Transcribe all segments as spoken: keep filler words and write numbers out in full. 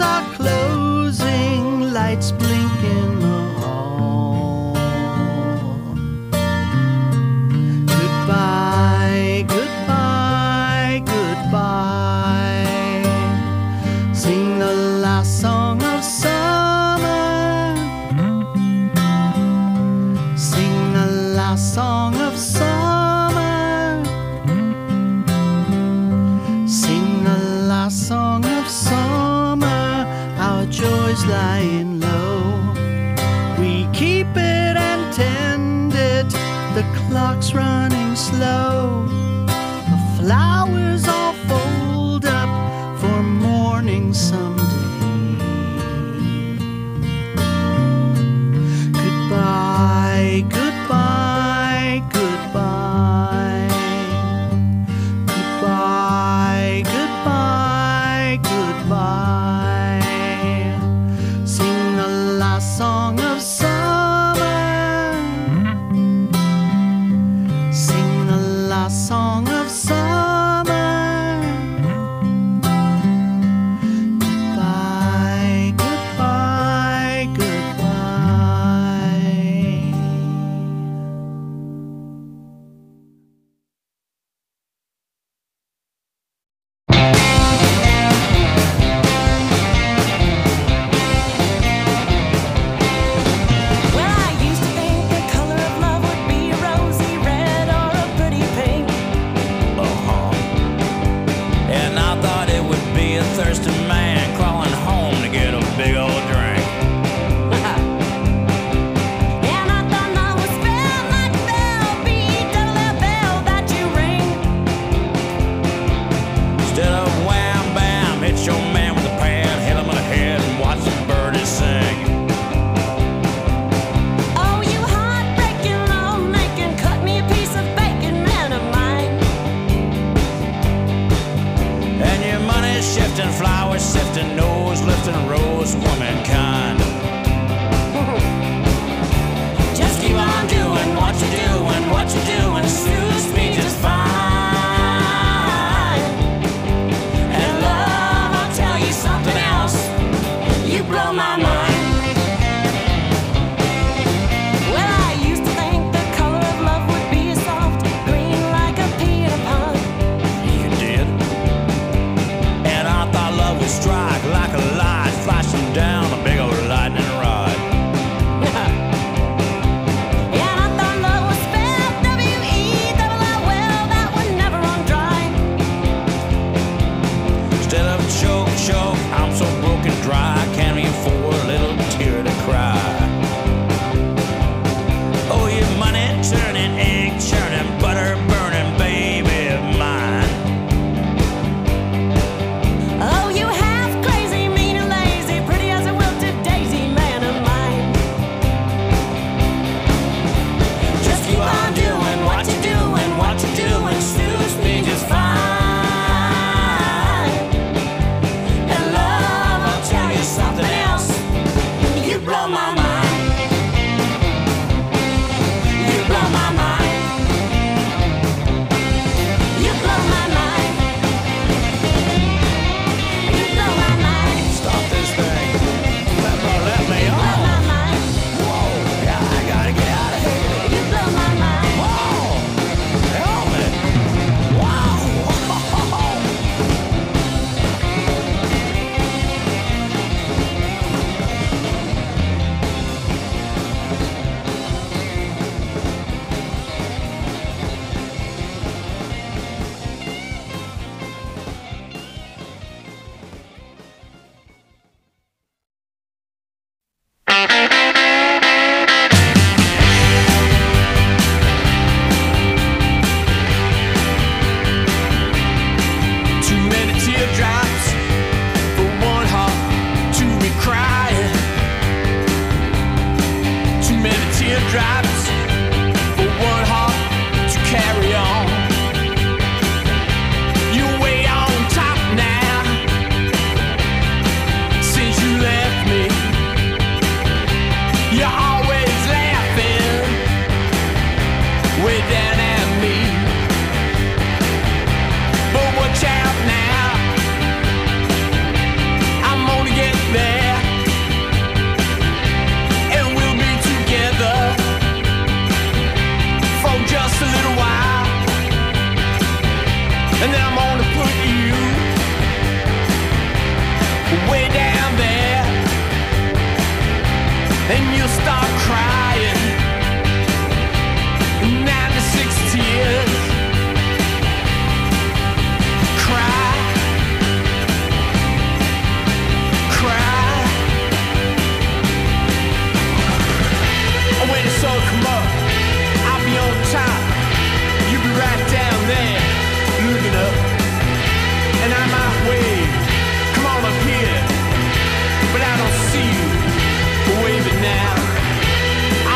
are closing, lights blink in the hall. Goodbye, goodbye, goodbye. Sing the last song of summer. Sing the last song of summer. Sing the last song of summer. Our joys lying low. We keep it and tend it. The clock's running slow. The flowers all fold up for morning someday. Goodbye, goodbye, goodbye. Goodbye, goodbye, goodbye. Sing the last song of summer. Sing the last song of summer. Goodbye, goodbye, goodbye. Well, I used to think the color of love would be a rosy red or a pretty pink. Uh-huh. And I thought it would be a thirsty man crawling home to get a big old drink. And I thought love was spelled like a bell, B double L bell that you ring. Instead of wham bam, hit your man with a pad, hit him in the head and watch the birdies sing. Oh, you heartbreaking, love-making, cut me a piece of bacon, man of mine. And your money shifting, flowers sifting, nose lifting, rose womankind. Just keep on doing what you're doing, what you're doing suits me just fine. And love, I'll tell you something else. You blow my mind. Well, I used to think the color of love would be a soft green like a pea in a pond. You did. And I thought love would strike like a light flashing down a big old lightning rod. And I thought love was spelled W E double L, well, that would never run dry. Instead of choke, choke, I'm so broken dry, I can't even afford a little tear to cry. Oh, your money turning, egg churning, butter burning, baby of mine. Oh, you half crazy, mean and lazy, pretty as a wilted daisy, man of mine. Just keep on doing what you're doing, what you're doing suits me just fine. And love, I'll tell you something else. You blow my mind. You blow my mind. You blow my mind. You blow my mind. Stop this thing. Let, let me You blow on. my mind. Whoa, yeah, I gotta get out of here. You blow my mind. Whoa, help me. Wow. Too many teardrops for one heart to be crying. Too many teardrops for one heart to carry on. You're way on top now since you left me. You're always laughing way down at me. But watch out now, I'm gonna get way down there, and you'll start crying. ninety-six tears. Cry. Cry. When the sun come up, I'll be on top. You be right down there, looking up, and I might wave. Come on up here, but I don't see you waving now.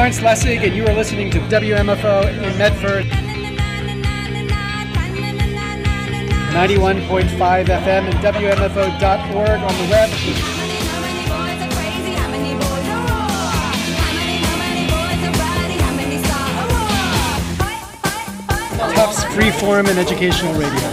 Lawrence Lessig, and you are listening to W M F O in Medford. ninety-one point five F M and W M F O dot org on the web. Tufts Freeform and Educational Radio.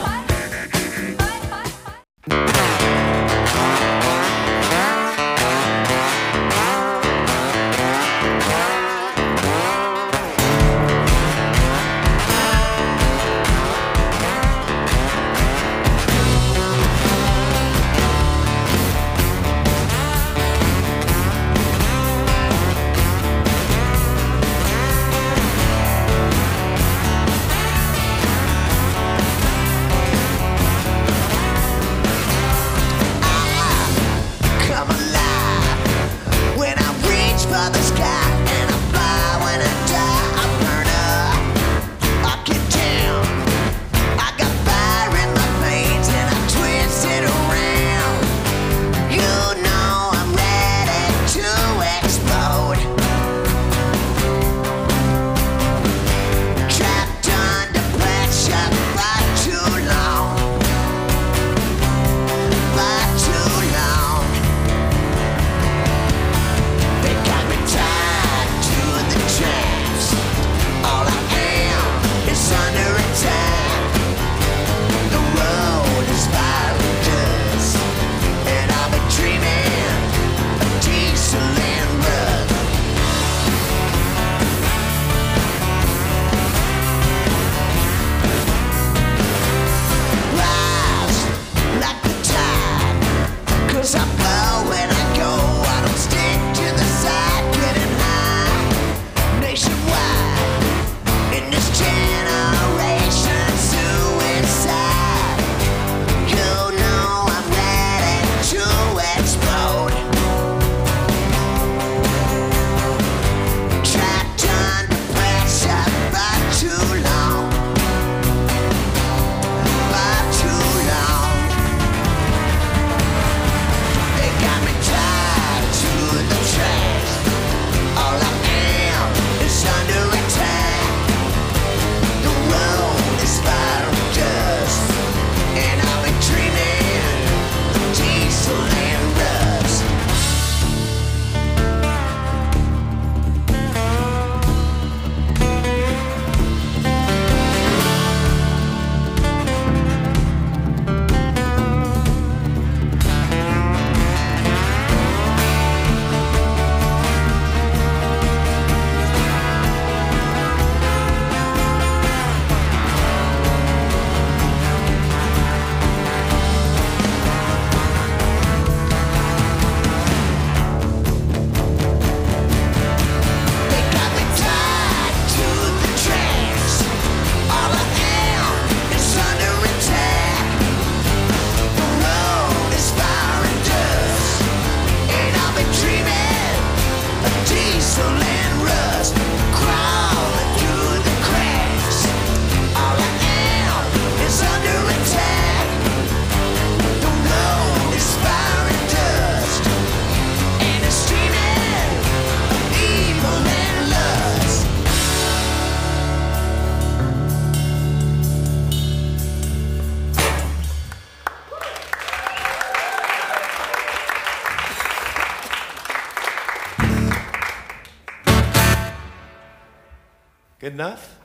Good enough?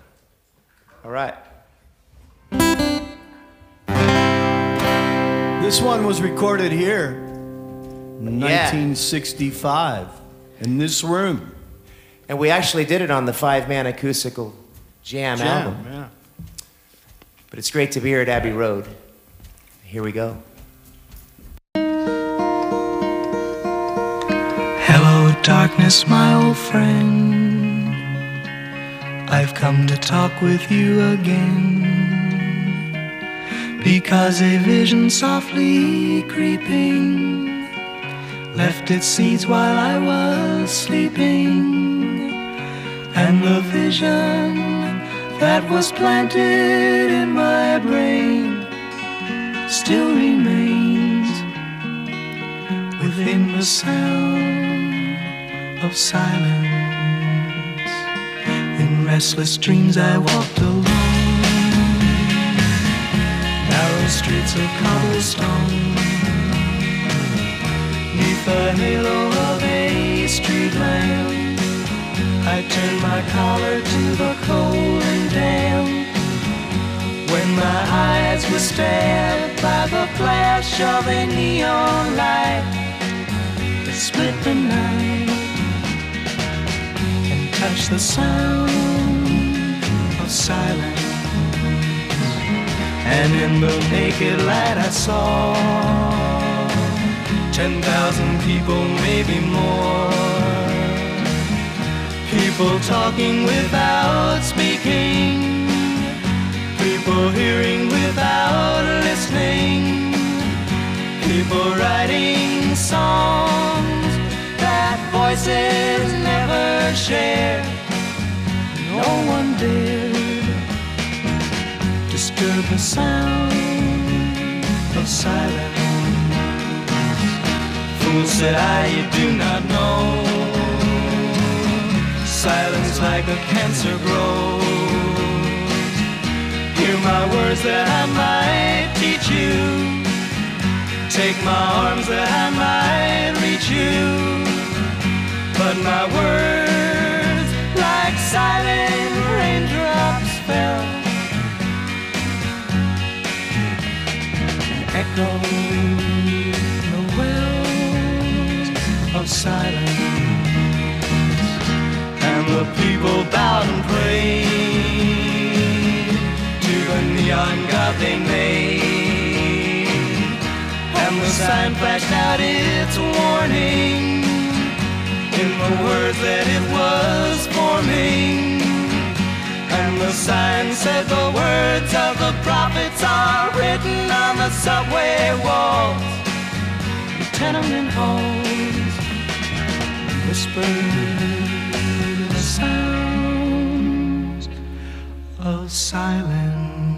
All right. This one was recorded here in Yeah. nineteen sixty-five in this room. And we actually did it on the five-man acoustical jam, Jam, album. yeah. But it's great to be here at Abbey Road. Here we go. Hello, darkness, my old friend. I've come to talk with you again, because a vision softly creeping left its seeds while I was sleeping, and the vision that was planted in my brain still remains within the sound of silence. restless dreams I walked alone, narrow streets of cobblestone, neath the halo of a street lamp. I turned my collar to the cold and damp, when my eyes were stared by the flash of a neon light that split the night and touched the sound of silence. And in the naked light I saw ten thousand people, maybe more, people talking without speaking, people hearing without listening, people writing songs that voices never shared. No one dared disturb the sound of silence. Fool, said I, you do not know, silence like a cancer grows. Hear my words that I might teach you, take my arms that I might reach you, but my words like silent raindrops fell and echoed the wells of silence. And the people bowed and prayed to the neon god they made, and the sign flashed out its warning in the words that it was forming. And the sign said the words of the prophets are written on the subway walls, the tenement halls, whispered the sounds of silence.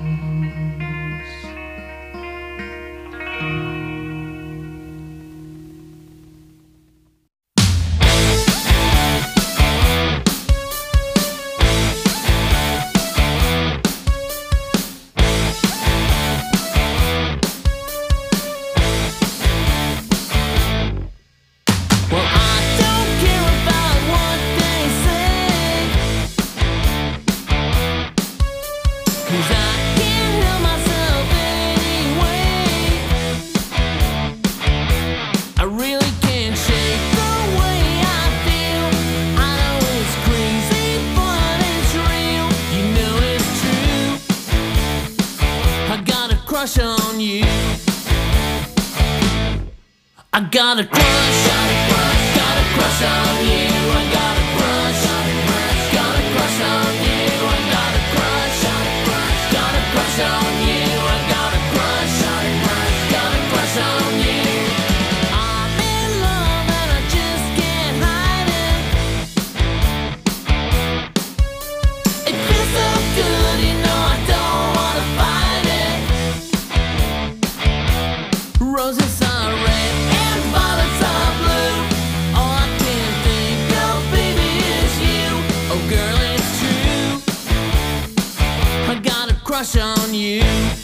I got a crush, got a crush, got a crush on you. I got a crush, got a crush, got a crush on you. I got a crush, got a crush, got a crush on you. I got a crush, got a crush, got a crush on you. I'm in love and I just can't hide it. It feels so good, you know I don't wanna fight it. Roses are red. Crush on you.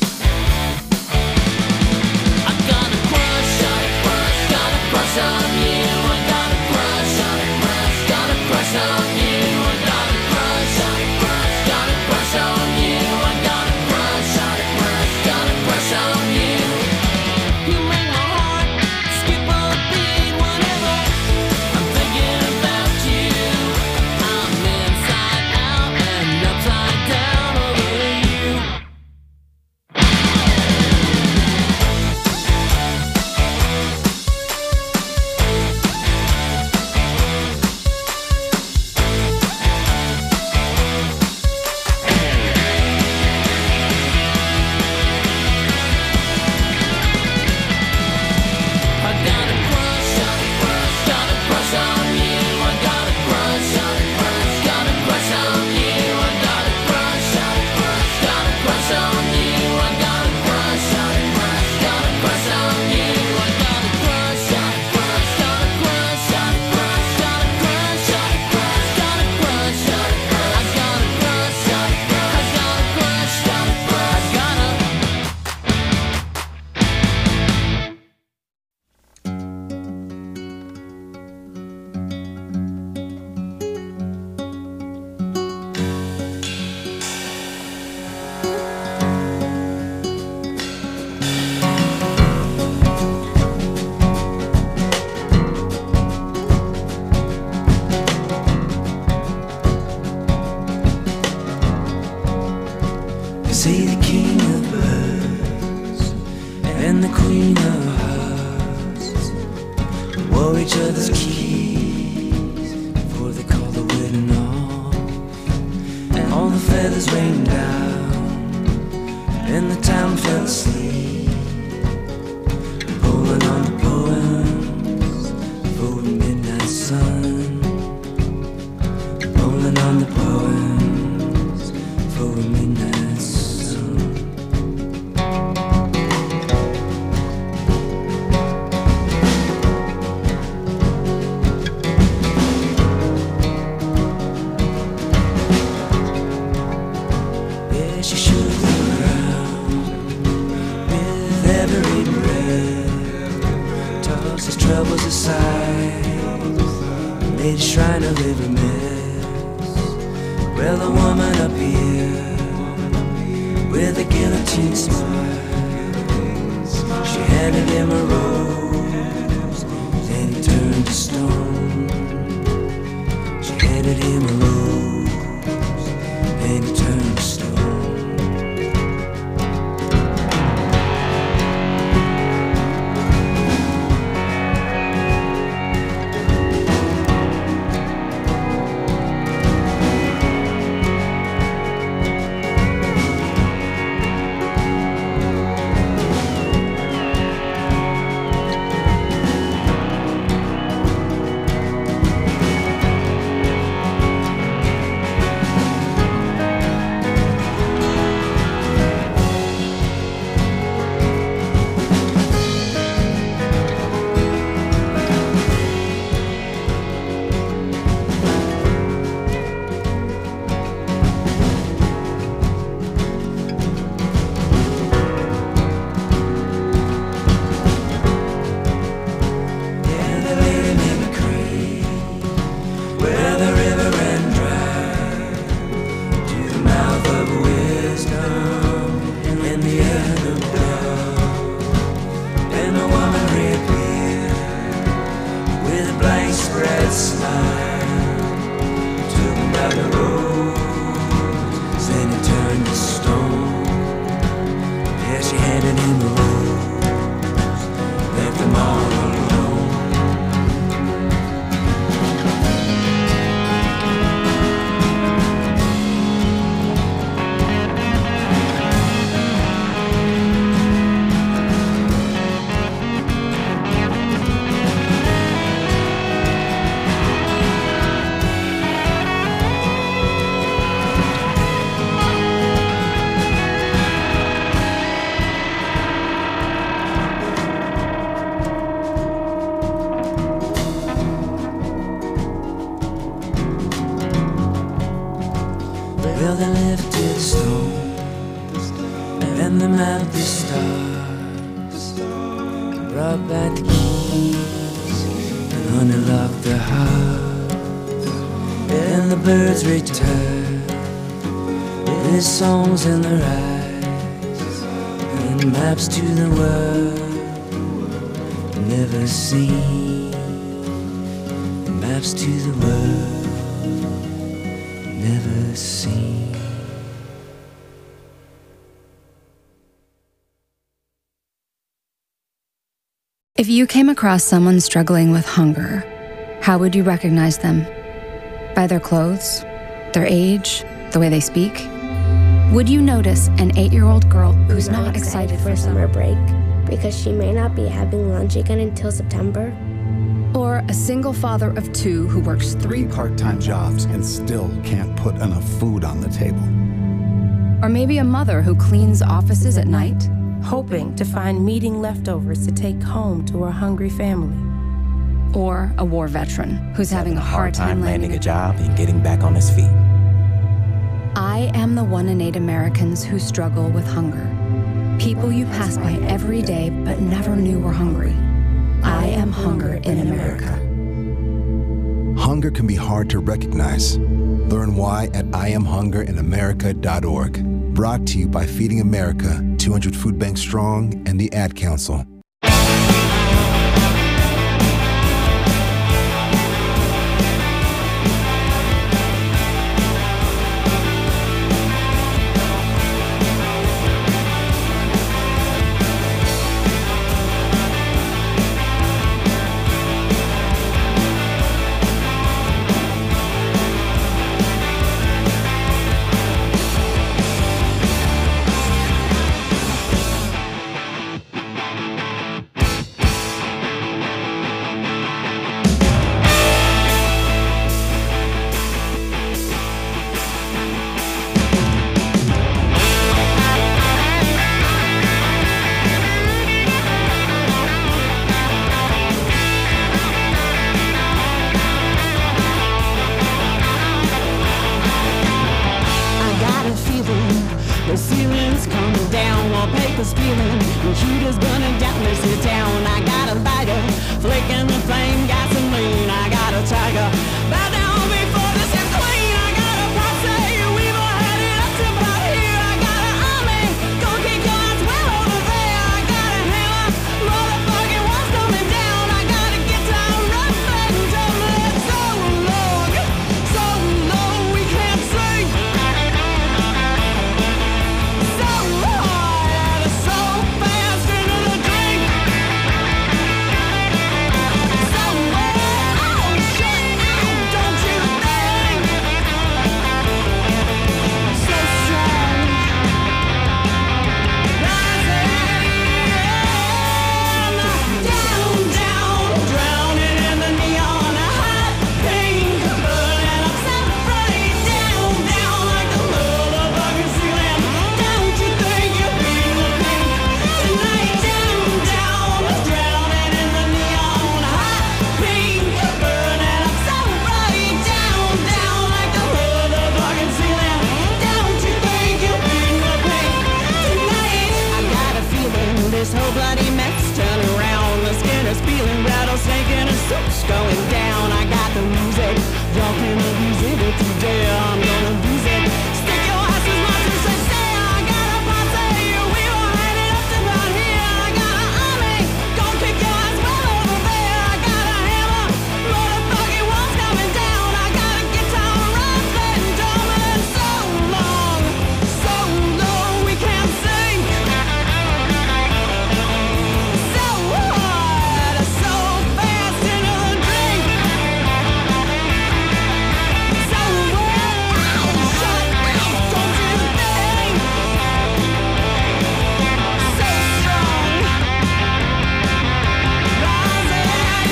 I got a crush, got a crush, got a crush on you. I got a crush, got a crush, got a crush on you. I got a crush, got a crush, got a crush on you. I got a crush, got a crush, got a crush on you. You make my heart skip a beat whenever I'm thinking about you. I'm inside out and upside down over you. See the king of birds and the queen of hearts wore each other's keys before they called the wedding off. And all the feathers rained down and the town fell asleep, pulling on the poems for the midnight sun, pulling on the poems for the midnight sun. Yeah, she shook the ground with every breath, tossed his troubles aside, made a shrine of every mess. Well, a woman up here with a guillotine smile, she handed him a rose, then he turned to stone. She handed him a rose, then he turned to stone. Well, they lifted the stone and they mapped the stars, brought back the keys and honey locked the heart. And the birds returned with songs in their eyes and maps to the world never seen, maps to the world never seen. If you came across someone struggling with hunger, how would you recognize them? By their clothes, their age, the way they speak? Would you notice an eight-year-old girl who's not, not excited, excited for summer break because she may not be having lunch again until September? Or a single father of two who works three part-time jobs and still can't put enough food on the table? Or maybe a mother who cleans offices at night, hoping to find meeting leftovers to take home to her hungry family. Or a war veteran who's having a hard time landing a job and getting back on his feet. I am the one in eight Americans who struggle with hunger. People you pass by every day but never knew were hungry. I am hunger in America. Hunger can be hard to recognize. Learn why at I am hunger in America dot org. Brought to you by Feeding America, two hundred Food Banks Strong, and the Ad Council. The ceiling's coming down, wallpaper's peeling, computer's burning down this here town. I got a lighter, flicking the flame, gasoline. I got a tiger, bow down before this is clean. I got a posse, we've all had it up to about here. I got an army, gonna kick your ass well over there. I got a hammer, motherfucking wall's coming down. I got a guitar, rough and tumble. It's so long, so low we can't sing. So hard, so fast into the drink. So oh shit, oh, don't you think? So strong, rising down, down, drowning in the neon, hot pink, burning up separate. Down, down like the motherfucking ceiling. Don't you think you're being the pink tonight? Down, down, drowning in the neon, hot pink, burning up separate. Down, down like the motherfucking ceiling. Don't you think you're being the pink tonight? I got a feeling this whole bloody mess turning around. The skin is peeling, rattlesnake in a suit's going down. I got the music, y'all can abuse it if you dare. I'm gonna abuse it. Stick your ass as much as they say. I got a posse, we all had it up to about here. I got an army, gonna kick your ass well over there. I got a hammer, motherfucking wall's coming down. I got a guitar, rough and dumb, and so long, so low we can't sing. So hard, so fast into the drink. So well, shut up, don't you think? So strong, rising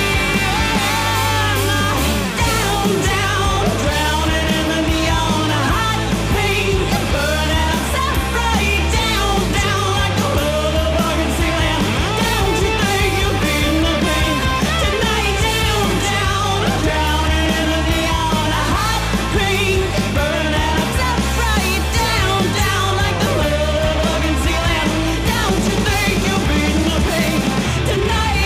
down, down, drowning in the neon, hot pink, burning up separate. Down, down like the motherfucking ceiling. Don't you think you're being the pink tonight? Down, down, drowning in the neon, hot pink, burning up separate. Down, down like the motherfucking ceiling. Don't you think you're being the pink tonight?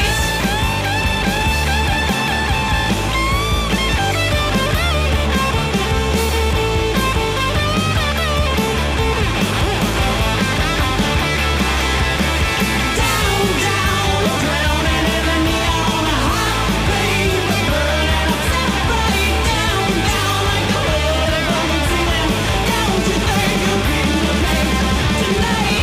Down, down, drowning in the neon, hot pink, burning up separate. Down, down like the motherfucking ceiling. Don't you think you're being the pink tonight?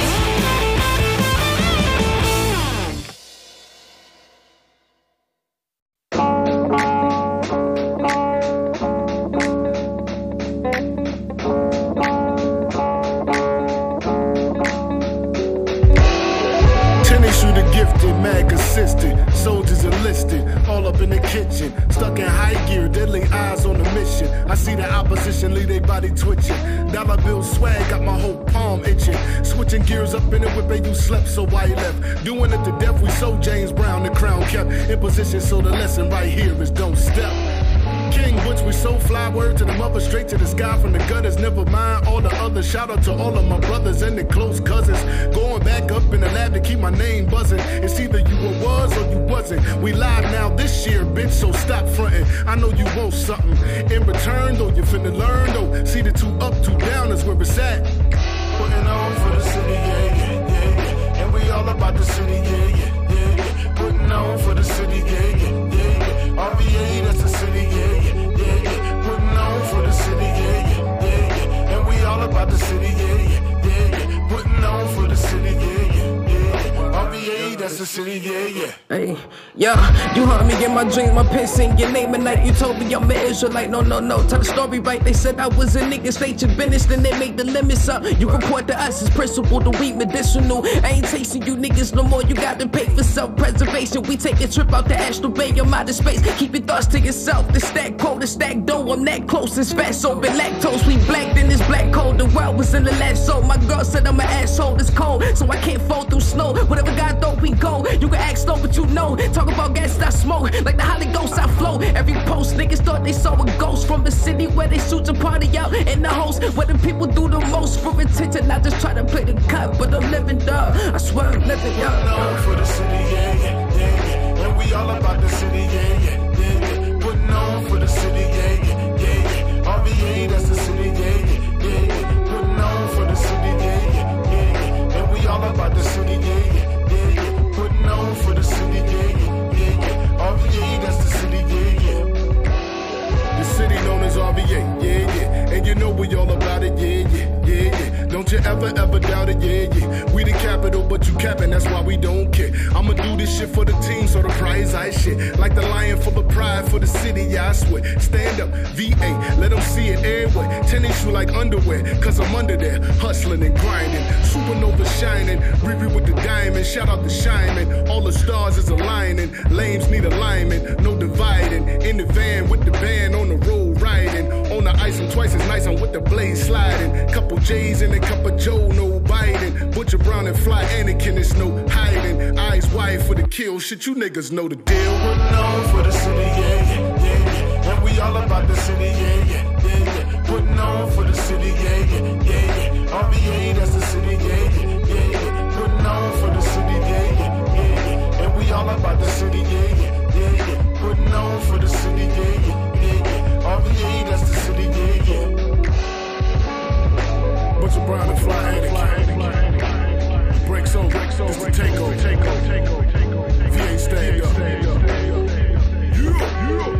Tennis shooter gifted, mad consistent. Soldiers enlisted, all up in the kitchen. Stuck in high gear, deadly eyes on the mission. I see the opposition leave their body twitching. Dollar bill swag, got my whole palm itching. Switching gears up in the whip, and you slept, so why you left? Doing it to death, we sold James Brown, the crown kept in position, so the lesson right here is don't step. King Butch, we so fly, word to the mother, straight to the sky from the gutters. Never mind all the others. Shout out to all of my brothers and the close cousins. Going back up in the lab to keep my name buzzing. It's either you were was or you wasn't. We live now this year, bitch, so stop fronting. I know you want something in return, though you finna learn, though. See the two up, two down is where it's at. Putting on for the city, yeah, yeah, yeah, yeah. And we all about the city, yeah, yeah, yeah, yeah. Putting on for the city, yeah, yeah, yeah, yeah. R V A, that's the city, yeah, yeah, yeah, yeah. Putting on for the city, yeah, yeah, yeah, yeah. And we all about the city, yeah, yeah, yeah, yeah. Putting on for the city, yeah, yeah, yeah, yeah. R V A, that's the city, yeah, yeah. Hey, yeah, you heard me in my dream, my pen saying your name at night. You told me I'm an Israelite, no, no, no, tell the story right. They said I was a nigga, state your business, then they make the limits up. You report to us as principle, the weed medicinal. I ain't chasing you niggas no more, you got to pay for self-preservation. We take a trip out to Astral Bay, your mind is space. Keep your thoughts to yourself, the stack quote, the stack dough. I'm that close, it's fat, so been lactose. We blacked in this black cold, the world was in the last so my girl said I'm an asshole, it's cold, so I can't fall through snow. Whatever God thought we go, you can ask though, but you know. Talk about gas, I smoke. like the Holy Ghost I flow. Every post, niggas thought they saw a ghost from the city where they shoot your party out in the host, where the people do the most for attention. I just try to play the cut, but I'm living dog. I swear I'm living young. Known for the city, yeah, yeah, yeah, yeah. And we all about the city, yeah, yeah, yeah, yeah. Putting on for the city, yeah, yeah, yeah, yeah. R V A, that's the city, yeah, yeah, yeah, yeah. Putting on for the city, yeah, yeah, yeah, yeah. And we all about the city, yeah, yeah, yeah, yeah. Putting on for the city, yeah, yeah, yeah, yeah. R V A, that's the city, yeah, yeah. The city known as R V A, yeah, yeah. And you know we all about it, yeah, yeah, yeah, yeah. Don't you ever, ever doubt it, yeah, yeah. We the capital, but you capping, that's why we don't care. I'ma do this shit for the team, so the prize I shit. Like the lion full of pride for the city, yeah, I swear. Stand up, V A, let them see it everywhere. Tennis shoe like underwear, cause I'm under there. Hustling and grinding, supernova shining. Riri with the diamond, shout out to Shining. All the stars is aligning, lames need alignment, no dividing. In the van with the band, on the road riding. On the ice, I'm twice as nice, I'm with the blade sliding. Couple J's and a cup of Joe, no Biden. Butcher Brown and Fly Anakin, it's no hiding. Eyes wide for the kill, shit, you niggas know the deal. We're known for the city, yeah, yeah, yeah, yeah. And we all about the city, yeah, yeah, yeah, yeah. Putting on for the city, yeah, yeah, yeah, yeah. R V A, that's the city, yeah, yeah, yeah, yeah. Putting on for the city, yeah, yeah, yeah, yeah. And we all about the city, yeah, yeah, yeah, yeah. Putting on for the city, yeah, yeah, yeah, yeah. R V A, that's the city, yeah, yeah. Butcher Brown and Fly Anakin. Breaks over, breaks over, it's the takeover, takeover, takeover. V A stand up. Yeah, yeah.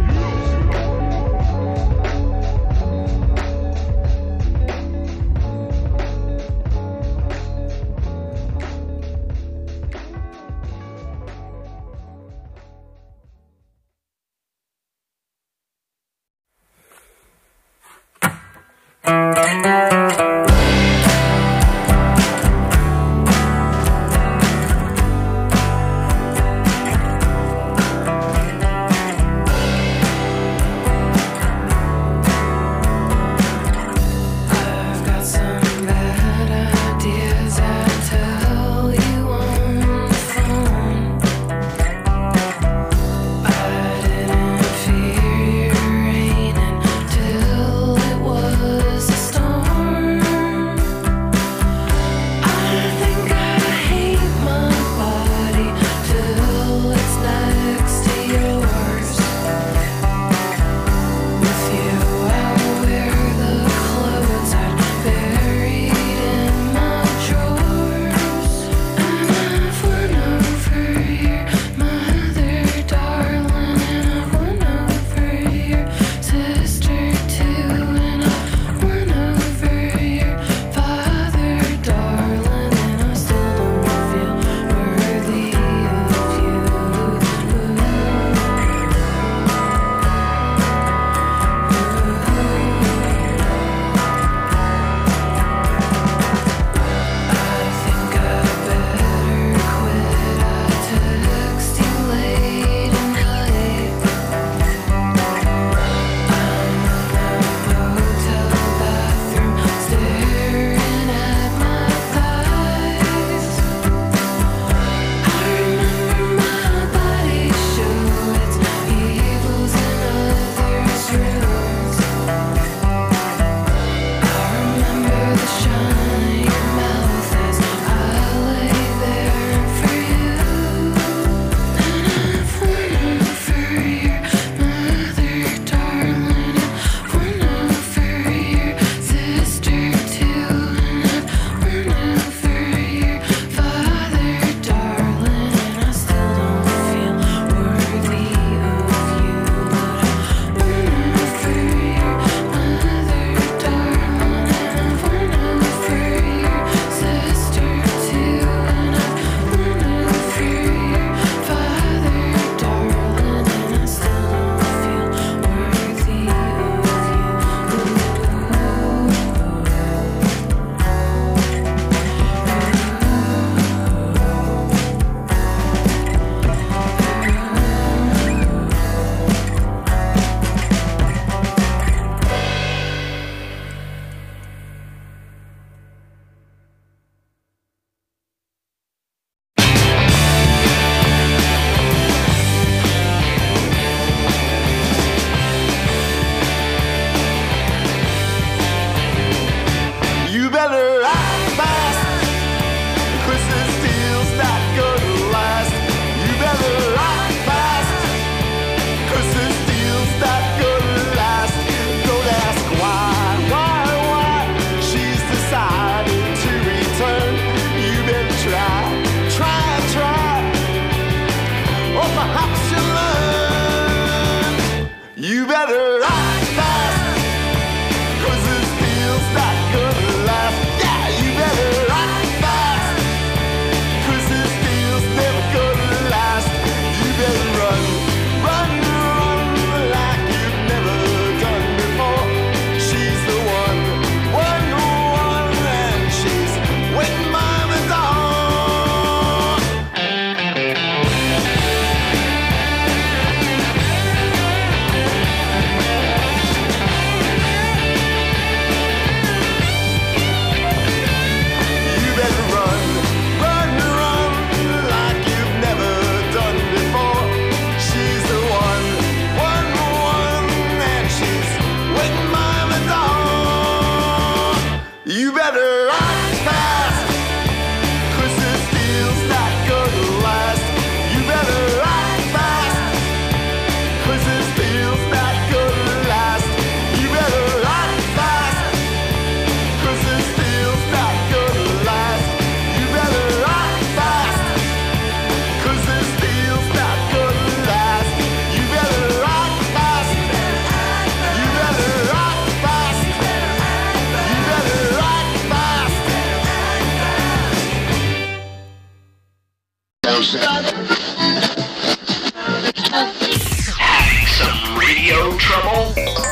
Having some radio trouble?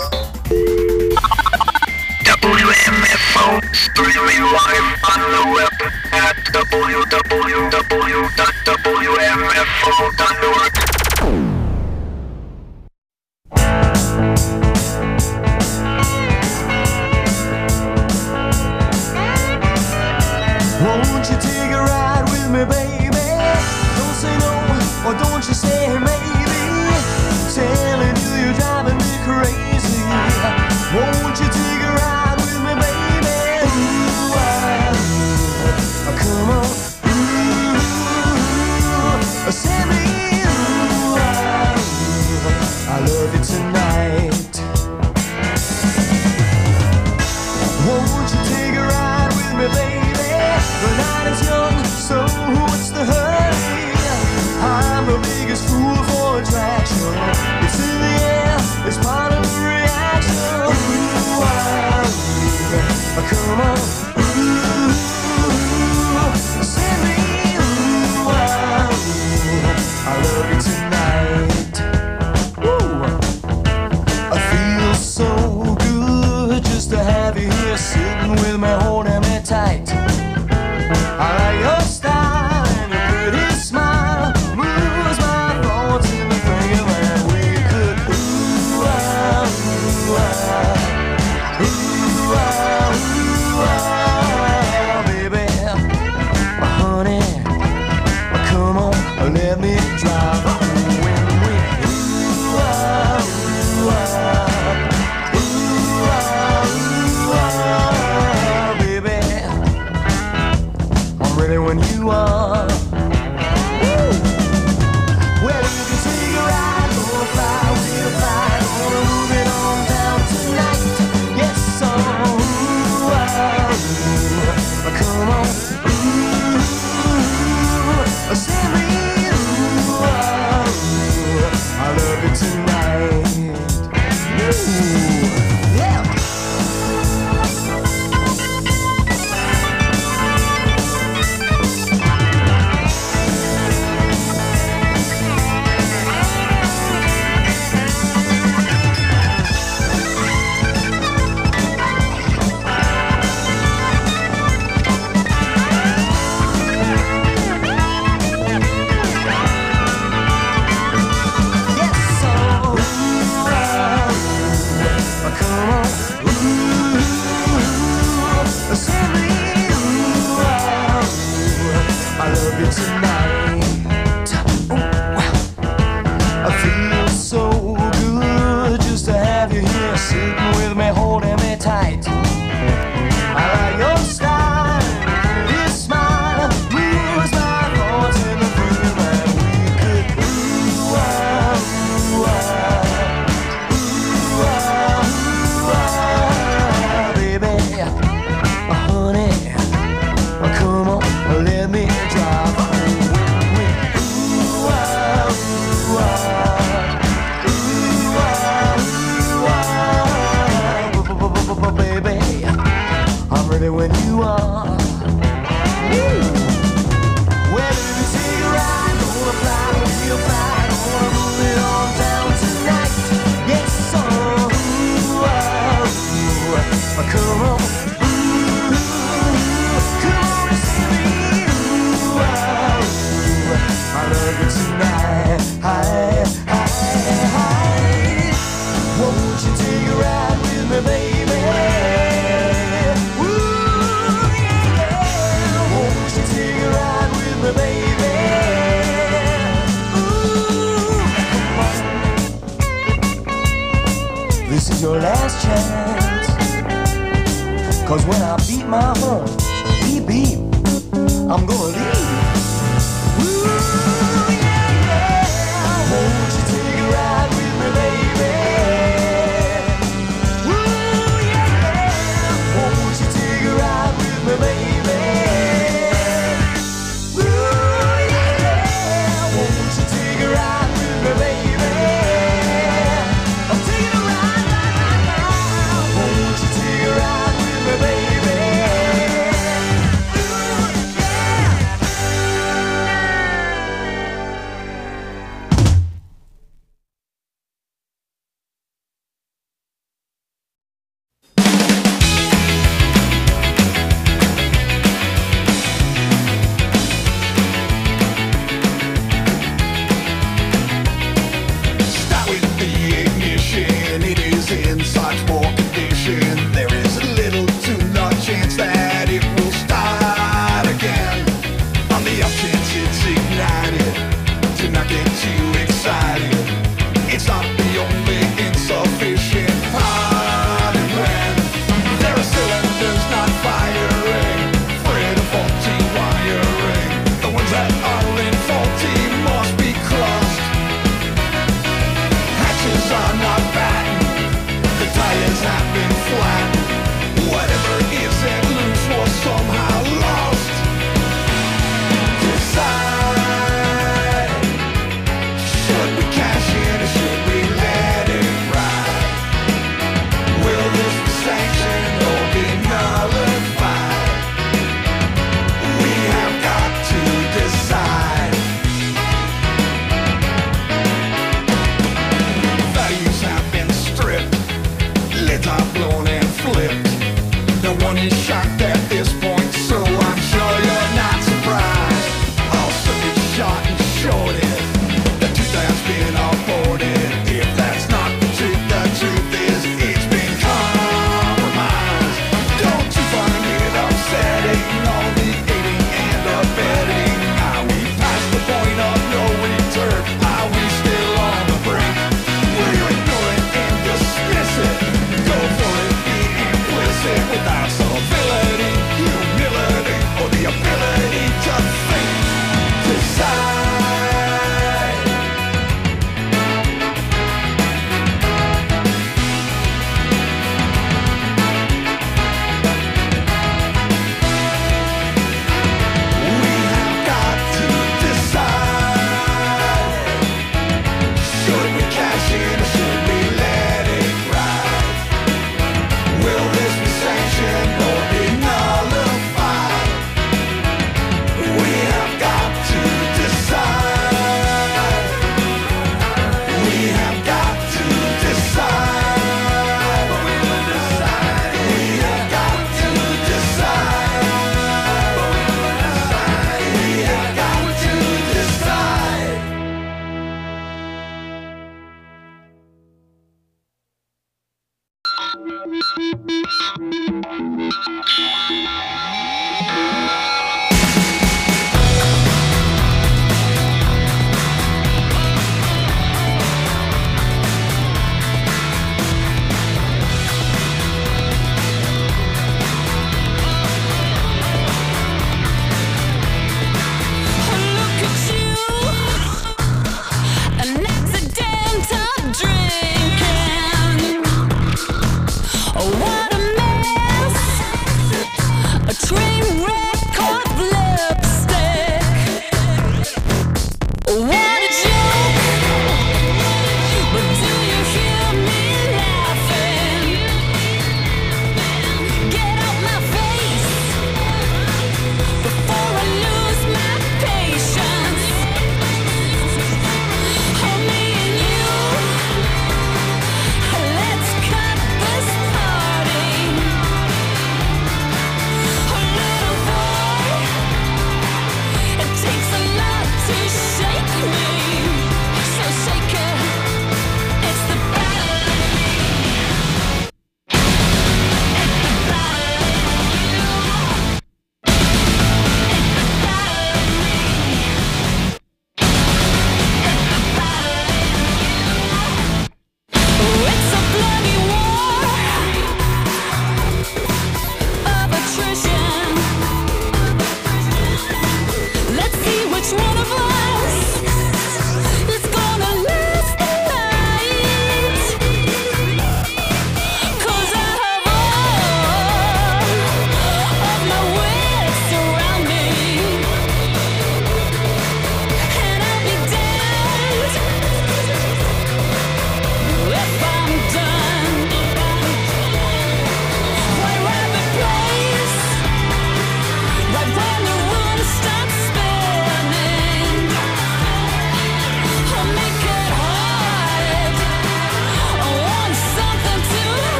W M F O streaming live on the web at w w w dot w m f o dot org. Won't you take a ride with me, baby? Don't say no, or don't you say maybe. Telling you you're driving me crazy. Won't you take a ride with me, baby? Ooh, I, come on. Ooh, send me. Ooh, I, I love you tonight. Won't you take a ride with me, baby? The night is young, so what's the hurry? I'm the biggest fool for attraction. It's in the air, it's part of the reaction. Ooh, I, come on. Ooh, send me. Ooh, I, I love you tonight. Ooh, I feel so good just to have you here sitting with me, holding me tight. I like your style and your pretty smile. Moves my thoughts in the thinking that we could. Ooh, ah, ooh, ah, ooh, ah, ooh, ah, baby, honey, come on, let me drive. When we, ooh, ah, ooh, ah, ooh, ah, ooh, ah, baby. Ready when you are. Woo! Well, you can take a ride, gonna fly, we'll fly, gonna move it on down tonight. Yes, so, ooh, ah, ooh, come on, ooh, send me, ooh, ah, ooh, I love you tonight. Ooh, yeah. Tonight, I feel so good just to have you here sitting with me, holding me tight. I like your style, your smile, moves my thoughts in the feeling that we could. Ooh, ah, ooh, ah, ooh, ah, ooh, ah, baby, honey, come on, let me drive. Baby, I'm ready when you are. Woo! Well, if you take a ride, gonna fly, we'll fly, gonna move it on down tonight. Yes, so, ooh, ah, ooh, come on, ooh, come on and see me, ooh, ah, ooh, I love you tonight. Hi, hi, hi. Won't you take a ride with me, baby? This is your last chance. Cause when I beat my horn, beep beep, I'm gonna leave. Ooh, yeah, yeah. Won't you take a ride with me, baby? Ooh, yeah, yeah. Won't you take a ride with me, baby? Ooh, yeah, yeah. Won't you take a ride with me, baby? I'm taking a ride right, right now. Won't you take a ride with me, baby?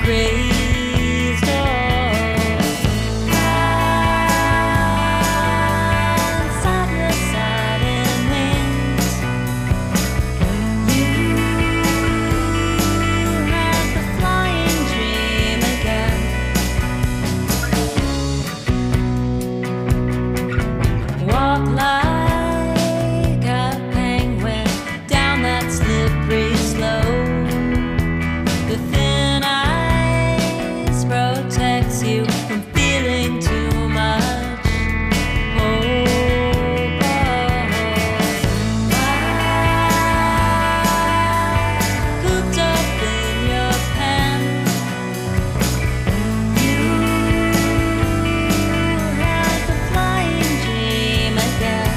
raised and side by side in wings. You had the flying dream again. Walk like a penguin down that slippery slope. The thin ice protects you from feeling too much hope. Cooped up in your pen, you had the flying dream again.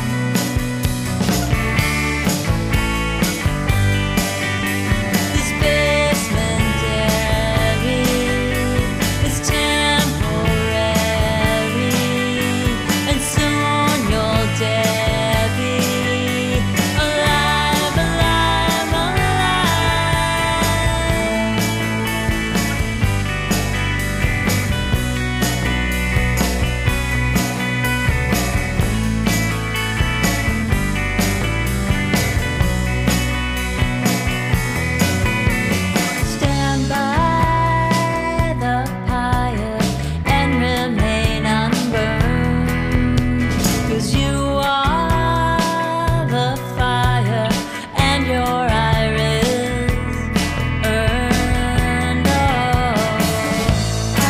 This basement dairy is temporary, and soon you'll dare be alive, alive, alive. Stand by the pyre and remain unburned, 'cause you are the fire and your iris earned. Oh, I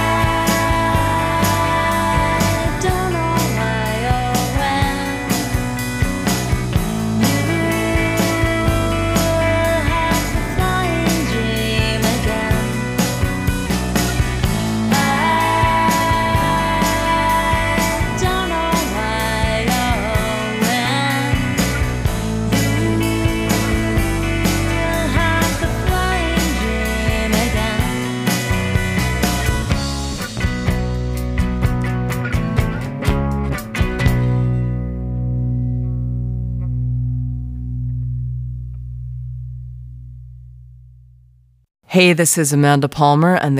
don't know why or when you have the flying dream again. I don't know why or when you have the flying dream again. Hey, this is Amanda Palmer, and